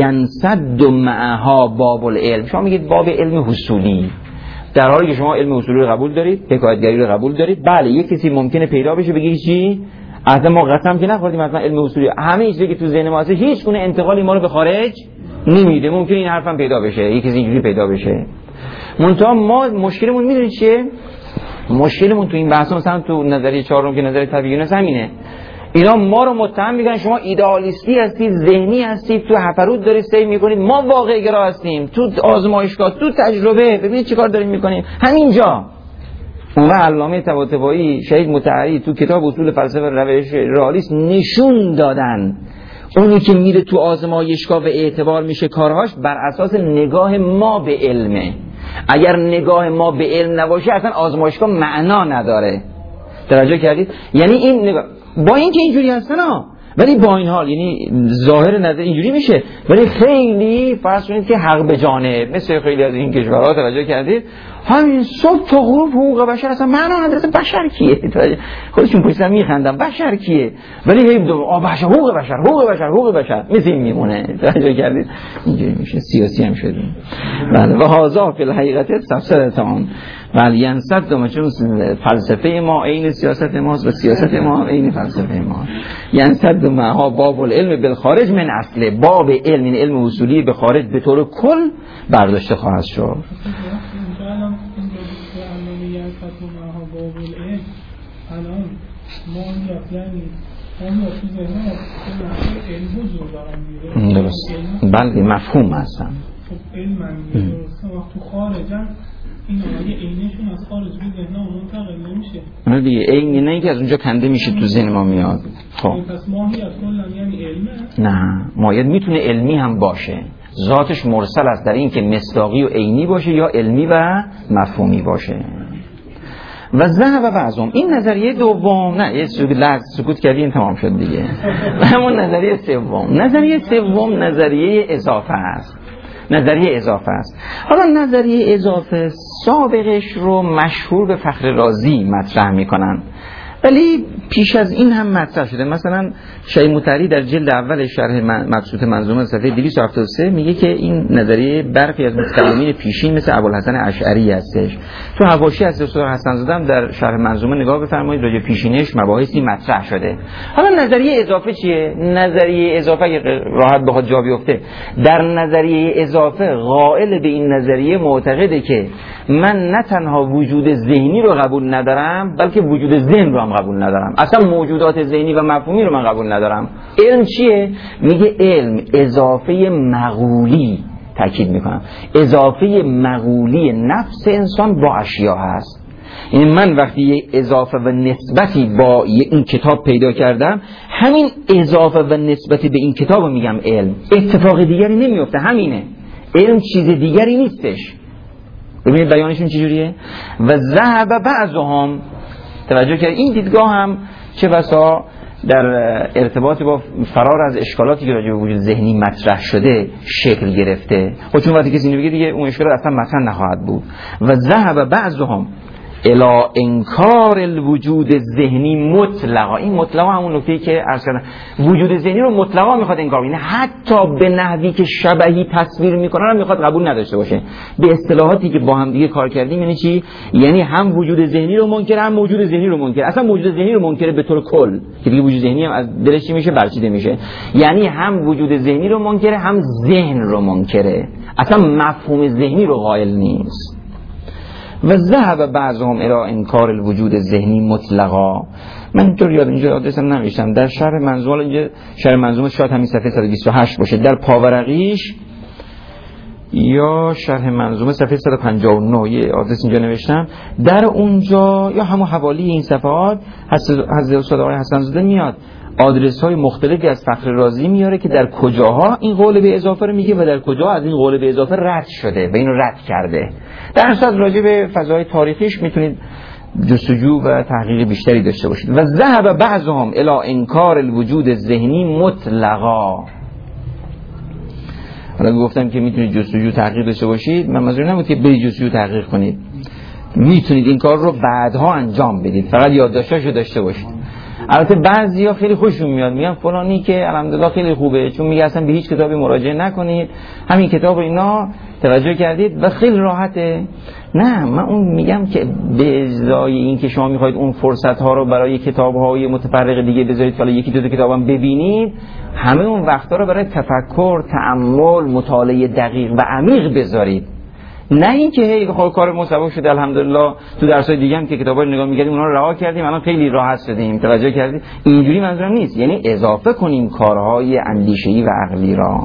ینسد معها باب العلم. شما میگید باب علم حصولی، در حالی که شما علم حصولی رو قبول دارید، حکایتگری رو قبول دارید. بله یک کسی ممکنه پیدا بشه بگه چی؟ اصلا ما قسم که نخوردیم اصلا علم حصولی همه چیزی که تو ذهن ما هست هیچ گونه انتقالی ما رو به خارج نمیده. ممکنه این حرفم پیدا بشه، یک کسی اینجوری پیدا بشه. منتها ما مشکلمون میدونید چیه؟ مشکلمون تو این بحث مثلا تو نظریه چهارم که نظریه طبیعی همینه. اینا ما رو متهم میکنن شما ایدئالیستی هستید، ذهنی هستید، تو هفرود دارید سیر میکنید. ما واقع گرا هستیم، تو آزمایشگاه، تو تجربه. ببینید چیکار داریم میکنیم همینجا. اون علامه طباطبایی شهید مطهری تو کتاب اصول فلسفه روش رئالیسم نشون دادن اونی که میره تو آزمایشگاه و اعتبار میشه کارهاش بر اساس نگاه ما به علمه. اگر نگاه ما به علم نباشه اصلا آزمایشگاه معنا نداره. توجه کردید؟ یعنی این نگاه با اینکه اینجوری هستن ها، ولی با این حال یعنی ظاهر نظر اینجوری میشه، ولی خیلی فرض کنید که حق به جانب مثل خیلی از این کشورها توجه کردید همین صبح تا غروب حقوق بشر اصلا معنا نداره. بشر کیه؟ خودشون پشت سر میخندن بشر کیه، ولی هی آ بشر حقوق بشر حقوق بشر حقوق بشر مثل این میمونه. توجه کردید؟ اینجوری میشه، سیاسی هم شدیم. بله. و هازا فی الحقیقت سفسدتان. ولی ینصد دو چون فلسفه ما عین سیاست ماست و سیاست ما عین فلسفه ما. ینصد دو معها باب العلم بالخارج من اصله. باب علم این علم اصولی به خارج به طور کل برداشته خواهد شد. الان ما یعنی اون درست بله مفهوم هستن. خب علم درسته وقت تو خارجن این آیه عینشون از خارج به ذهن ما منتقل نمیشه. نه دیگه عین نه که از اونجا کنده میشه تو ذهن ما میاد. خب پس ماهیت کلا یعنی علمه؟ نه ماهیت میتونه علمی هم باشه، ذاتش مرسل است در این که مصداقی و عینی باشه یا علمی و مفهومی باشه. و ذهب بعضهم این نظریه دوم. نه یه سکوت لحظه سکوت کردین تمام شد دیگه. همون نظریه سوم. نظریه سوم نظریه اضافه است. نظریه اضافه است. حالا نظریه اضافه سابقش رو مشهور به فخر رازی مطرح میکنن، ولی پیش از این هم مطرح شده. مثلا شهید مطهری در جلد اول شرح مبسوط منظومه صفحه دویست و هفتاد و سه میگه که این نظریه برخی از متکلمین پیشین مثل ابوالحسن اشعری هستش. تو حواشی از دکتر حسن زاده در شرح منظومه نگاه بفرمایید، راجع پیشینش مباحثی مطرح شده. حالا نظریه اضافه چیه؟ نظریه اضافه راحت بخواد جا بیفته، در نظریه اضافه قائل به این نظریه معتقده که من نه تنها وجود ذهنی رو قبول ندارم بلکه وجود ذهن رو هم قبول ندارم. اصلا موجودات ذهنی و مفهومی رو من قبول ندارم. علم چیه؟ میگه علم اضافه مغولی، تاکید میکنم اضافه مغولی نفس انسان با اشیا هست. این من وقتی یه اضافه و نسبتی با این کتاب پیدا کردم، همین اضافه و نسبتی به این کتاب میگم علم. اتفاق دیگری نمیفته، همینه. علم چیز دیگری نیستش. ببینید بیانشون چجوریه؟ و ذهب بعضهم، توجه کرد این دیدگاه هم چه بسا در ارتباط با فرار از اشکالاتی که راجع به وجود ذهنی مطرح شده شکل گرفته. خب چون وقتی کسی اینو بگه دیگه اون اشکالات اصلا مطرح نخواهد بود. و ذهب بعضهم الی انکار الوجود ذهنی مطلقا. این مطلقا همون نکته‌ای که عرض کردم، وجود ذهنی رو مطلقا میخواد انکار کنه، حتی به نحوی که شبیهی تصویر میکنه رو میخواد قبول نداشته باشه. به اصطلاحاتی که با هم دیگه کار کردیم یعنی چی؟ یعنی هم وجود ذهنی رو منکر، هم موجود ذهنی رو منکر. اصلا موجود ذهنی رو منکر به طور کل، که دیگه وجود ذهنی هم از دلش میشه برچیده میشه. یعنی هم وجود ذهنی رو منکر، هم ذهن رو منکره، اصلا مفهوم ذهنی رو قائل نیست. و ذهب بعضهم الی انکار الوجود ذهنی مطلقا. من اینطور یاد اینجا آدرسم نوشتم، در شرح منظومه، اینجا شرح منظومه شاید همین صفحه صد و بیست و هشت باشه، در پاورقیش یا شرح منظومه صفحه صد و پنجاه و نه یه آدرس اینجا نوشتم، در اونجا یا همون حوالی این صفحات حضرت استاد آقای حسن زاده میاد آدرس های مختلفی از فخر رازی میاره که در کجاها این قول به اضافه رو میگه و در کجا از این قول به اضافه رد شده و اینو رد کرده. در اصل راجع به فضای تاریخیش میتونید جستجو و تحقیق بیشتری داشته باشید. و ذهب بعضهم الی انکار الوجود ذهنی مطلقا. حالا گفتم که میتونید جستجو تحقیق داشته باشید، من منظور نبود که برید جستجو تحقیق کنید، میتونید این کار رو بعدها انجام بدید، فقط یادداشتاشو داشته باشید. البته بعضیا خیلی خوششون میاد، میگن فلانی که الحمدلله خیلی خوبه، چون میگه اصلا به هیچ کتابی مراجعه نکنید، همین کتاب اینا توجه کردید و خیلی راحته. نه، من اون میگم که به ازای این که شما میخواید اون فرصت ها رو برای کتاب های متفرق دیگه بذارید که یکی دو تا کتابم ببینید، همه اون وقتا رو برای تفکر، تأمل، مطالعه دقیق و عمیق بذارید. نه اینکه هی خب کار مسبب شده الحمدلله تو درسای دیگه هم که کتابا رو نگاه می‌کردیم اونا رو رها کردیم الان خیلی راحت شدیم، توجه کردید؟ اینجوری منظورم نیست، یعنی اضافه کنیم کارهای اندیشه‌ای و عقلی را.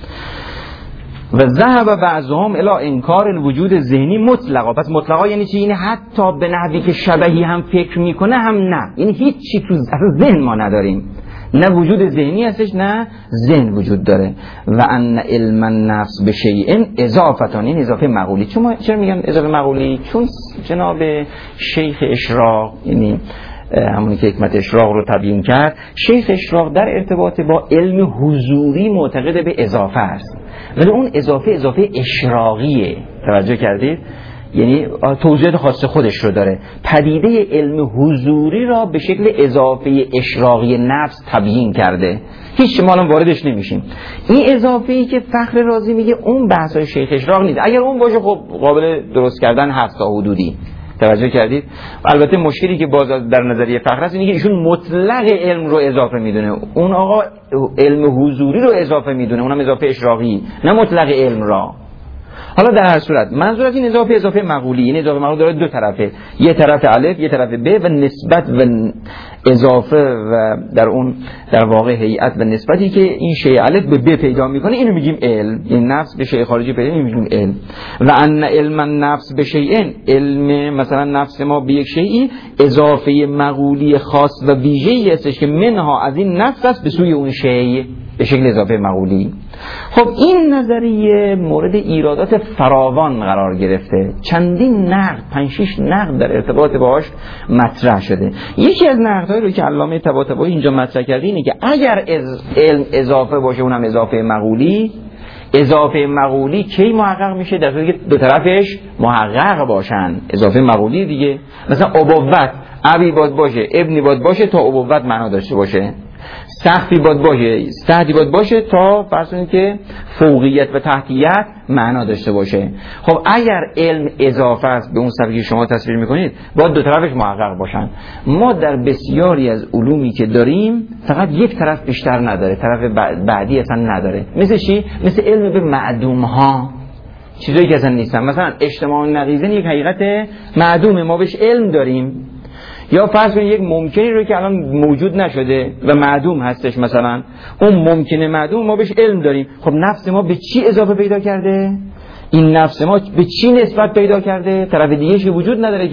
و ذهب بعضهم الی انکار الوجود ذهنی مطلقا. پس مطلقا یعنی چی؟ یعنی حتی به نحوی که شبیهی هم فکر میکنه هم نه، یعنی هیچ چی تو ذهن ما نداریم، نه وجود ذهنی هستش نه ذهن وجود داره. و ان علم النفس به شیء اضافتان، این اضافه مقولی. چون چرا میگم اضافه مقولی؟ چون جناب شیخ اشراق، یعنی همونی که حکمت اشراق رو تبیین کرد، شیخ اشراق در ارتباط با علم حضوری معتقد به اضافه است، ولی اون اضافه اضافه اشراقیه، توجه کردید؟ یعنی توضیحات خاص خودش رو داره. پدیده علم حضوری را به شکل اضافه اشراقی نفس تبیین کرده، هیچ ما الان واردش نمیشیم. این اضافه‌ای که فخر رازی میگه اون بحث‌های شیخ اشراق نیست، اگر اون باشه خب قابل درست کردن هست تا حدودی، توجه کردید؟ البته مشکلی که باز در نظریه فخر است اینه که ایشون مطلق علم رو اضافه میدونه، اون آقا علم حضوری رو اضافه میدونه، اونم اضافه اشراقی، نه مطلق علم را. حالا در هر صورت منظور از این اضافه اضافه مقولی، این اضافه مقولی داره دو طرفه، یه طرف الف یه طرف ب و نسبت و اضافه و در اون در واقع هیئت و نسبتی که این شیء الف به ب پیدا میکنه اینو میگیم علم. این نفس به شیء خارجی پیدا میگیم علم. و ان علم النفس به شیء، علم مثلا نفس ما به یک شیئی اضافه مقولی خاص و ویژه‌ای هستش که منها از این نفس است به سوی اون شیء به شکل اضافه مقولی. خب این نظریه مورد ایرادات فراوان قرار گرفته، چندین نقد، پنج شش نقد در ارتباط باهاش مطرح شده. یکی از نقدهایی رو که علامه طباطبایی اینجا مطرح کرده اینه که اگر از علم اضافه باشه اونم اضافه مقولی، اضافه مقولی کی محقق میشه؟ در صورتی که دو طرفش محقق باشن. اضافه مقولی دیگه مثلا ابوت، ابی باد باشه ابنی باد باشه تا ابوت معنا داشته باشه، سختی باد باشه سعدی باد باشه تا فرض کنید که فوقیت و تحتیت معنا داشته باشه. خب اگر علم اضافه است به اون صفحه که شما تصویر میکنید باید دو طرفش محقق باشن. ما در بسیاری از علومی که داریم فقط یک طرف بیشتر نداره، طرف بعدی اصلا نداره. مثل چی؟ مثل علم به معدوم ها، چیزایی که اصلا نیستن. مثلا اجتماع نقیضین یک حقیقت معدومه، ما بهش علم داریم. یا فرض کنید یک ممکنی رو که الان موجود نشده و معدوم هستش، مثلا اون ممکنه معدوم ما بهش علم داریم. خب نفس ما به چی اضافه پیدا کرده؟ این نفس ما به چی نسبت پیدا کرده؟ طرف دیگه‌ش وجود نداره که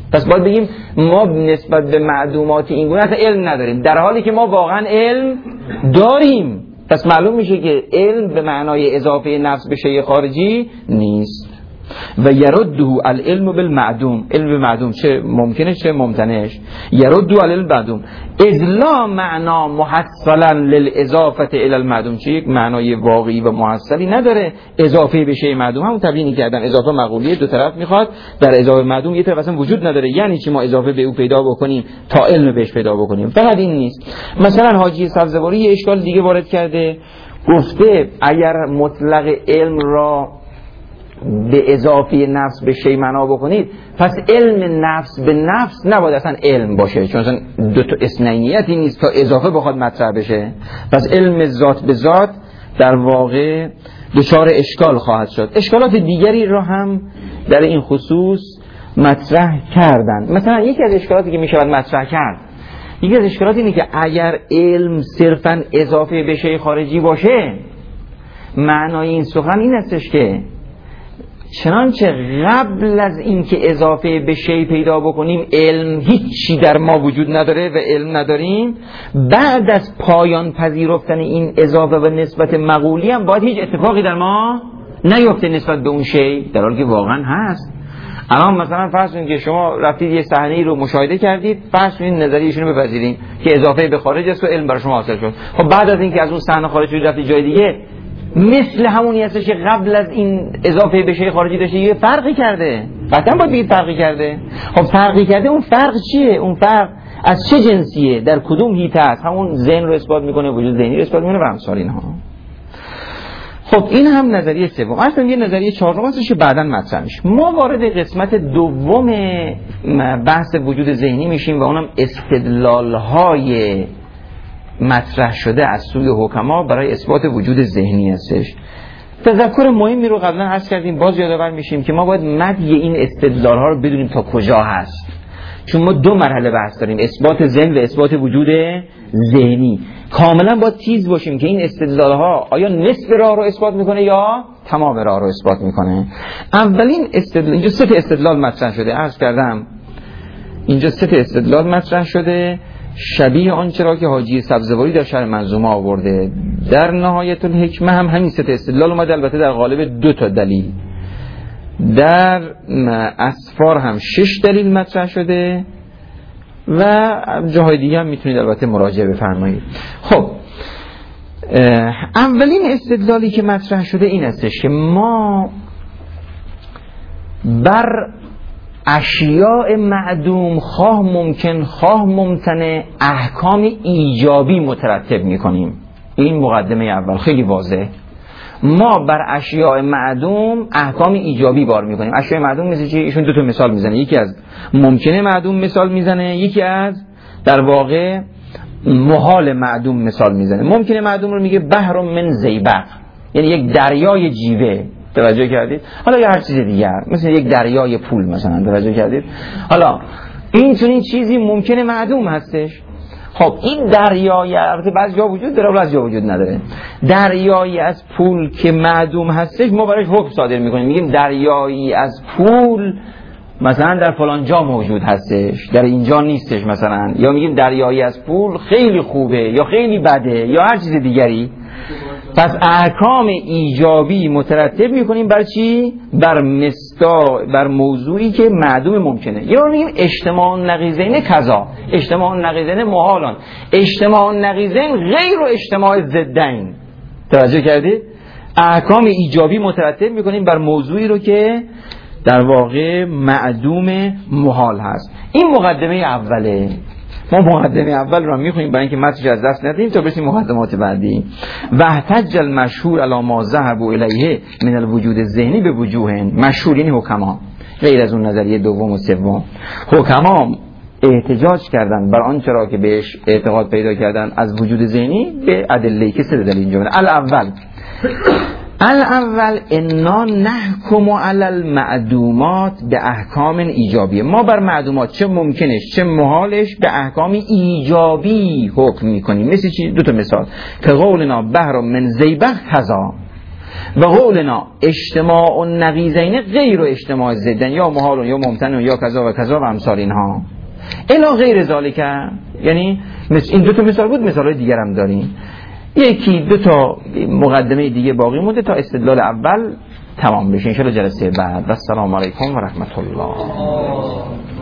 پس باید بگیم ما نسبت به معدومات این گونه علم نداریم، در حالی که ما واقعا علم داریم. پس معلوم میشه که علم به معنای اضافه نفس به شیء خارجی نیست. و یرده العلم بالمعدوم، علم به معدوم چه ممکنه چه ممتنعش. یرده العلم بالمعدوم اذ لا معنا محصلا للاضافه الى المعدوم، چه یک معنای واقعی و محصلی نداره اضافه به شیء معدوم. همون تبیینی کردم، اضافه مقولیه، دو طرف میخواد، در اضافه معدوم یه طرف اصلا وجود نداره. یعنی چی ما اضافه به او پیدا بکنیم تا علم بهش پیدا بکنیم؟ فقط این نیست. مثلا حاجی سبزواری یه اشکال دیگه وارد کرده، گفته اگر مطلق علم را به اضافه نفس به شی معنا بکنید، پس علم نفس به نفس نباید اصلا علم باشه، چون اصلا دو تا اثنینیتی نیست تا اضافه بخواد مطرح بشه. پس علم ذات به ذات در واقع دچار اشکال خواهد شد. اشکالات دیگری را هم در این خصوص مطرح کردن. مثلا یکی از اشکالاتی که میشود مطرح کرد، یکی از اشکالات اینه که اگر علم صرفا اضافه به شی خارجی باشه، معنای این سخن این استش که چنانچه قبل از اینکه اضافه به شی پیدا بکنیم علم هیچی در ما وجود نداره و علم نداریم، بعد از پایان پذیرفتن این اضافه و نسبت مقولی هم باید هیچ اتفاقی در ما نیفته نسبت به اون شی، در حالی که واقعا هست. الان مثلا فرض کنید که شما رفتید یه صحنه‌ای رو مشاهده کردید، فرض کنید نظریه‌شون رو بپذیریم که اضافه به خارج است و علم برای شما حاصل شد. خب بعد از اینکه از اون صحنه خارج شدید رفتید جای دیگه، مثل همونی هستش که قبل از این اضافه به شی خارجی داشته یه فرقی کرده. قطعا باید بگید فرقی کرده. خب فرقی کرده، اون فرق چیه؟ اون فرق از چه جنسیه؟ در کدوم حیطه است؟ همون ذهن رو اثبات میکنه، وجود ذهنی رو اثبات میکنه و امثال اینها. خب این هم نظریه سوم. اصلا یه نظریه چهارم هستش که بعداً مطرح میشه. ما وارد قسمت دوم بحث وجود ذهنی میشیم و اونم استدلال‌های مطرح شده از سوی حکما برای اثبات وجود ذهنی هستش. تذکر مهمی رو قبلا عرض کردیم، باز یادآور میشیم که ما باید مدی این استدلال ها رو بدونیم تا کجا هست، چون ما دو مرحله بحث داریم، اثبات ذهن و اثبات وجود ذهنی. کاملا باید تیز باشیم که این استدلال ها آیا نصف راه رو اثبات میکنه یا تمام راه رو اثبات میکنه. اولین استدلال، اینجا سه تا استدلال مطرح شده، عرض کردم اینجا سه تا استدلال مطرح شده شبیه آنچه را که حاجی سبزواری در شرح منظومه آورده. در نهایت الحکمه هم همین سه تا استدلال اومده، البته در قالب دو تا دلیل. در اسفار هم شش دلیل مطرح شده و جاهای دیگه هم میتونید البته مراجعه بفرمایید. خب اولین استدلالی که مطرح شده این استش که ما بر اشیاء معدوم خواه ممکن خواه ممتنع احکام ایجابی مترتب میکنیم. این مقدمه اول خیلی واضح. ما بر اشیاء معدوم احکام ایجابی بار میکنیم. اشیاء معدوم مثل چی؟ ایشون دو تا مثال میزنه، یکی از ممکنه معدوم مثال میزنه، یکی از در واقع محال معدوم مثال میزنه. ممکنه معدوم رو میگه بحر من زیبق، یعنی یک دریای جیوه، توجه کردید؟ حالا یا هر چیز دیگر مثل یک دریای پول مثلا، توجه کردید؟ حالا این چنین چیزی ممکنه معدوم هستش. خب این دریای البته بعضی جا وجود داره و بعضی جا وجود نداره. دریایی از پول که معدوم هستش ما براش حکم صادر میکنیم، میگیم دریایی از پول مثلا در فلان جا موجود هستش، در اینجا نیستش مثلا، یا میگیم دریایی از پول خیلی خوبه یا خیلی بده یا هر چیز دیگری. پس احکام ایجابی مترتب میکنیم بر چی؟ بر مستا بر موضوعی که معدوم ممکنه. یا میگیم اجتماع نقیضین کذا، اجتماع نقیضین محالان، اجتماع نقیضین غیر و اجتماع ضدین. توجه کردید؟ احکام ایجابی مترتب میکنیم بر موضوعی رو که در واقع معدوم محال هست. این مقدمه اوله. ما مقدمه اول رو میخونیم برای اینکه متنش از دست ندیم تا برسیم مقدمات بعدی. و احتج المشهور علی ما ذهبوا الیه من الوجود الذهنی به وجوه، مشهور یعنی حکما، غیر از اون نظریه دوم و سوم. حکما احتجاج کردن بر آنچه را که بهش اعتقاد پیدا کردن از وجود ذهنی به ادله که سه دلیل اینجا. الاول الاول انا نحکم علی المعدومات به احکام ایجابی. ما بر معدومات چه ممکنش چه محالش به احکام ایجابی حکم میکنیم. مثل چی؟ دو تا مثال که قولنا بحر من زیبق کذا، و قولنا اجتماع النقیضین غیر و اجتماع ضدن، یا محال یا ممتنع یا کذا و کذا و امثال اینها. الا غیر ذالک، یعنی این دو تا مثال بود، مثال دیگر هم داریم. یکی دو تا مقدمه دیگه باقی مونده تا استدلال اول تمام بشه ان شاء الله جلسه بعد. و السلام علیکم و رحمت الله.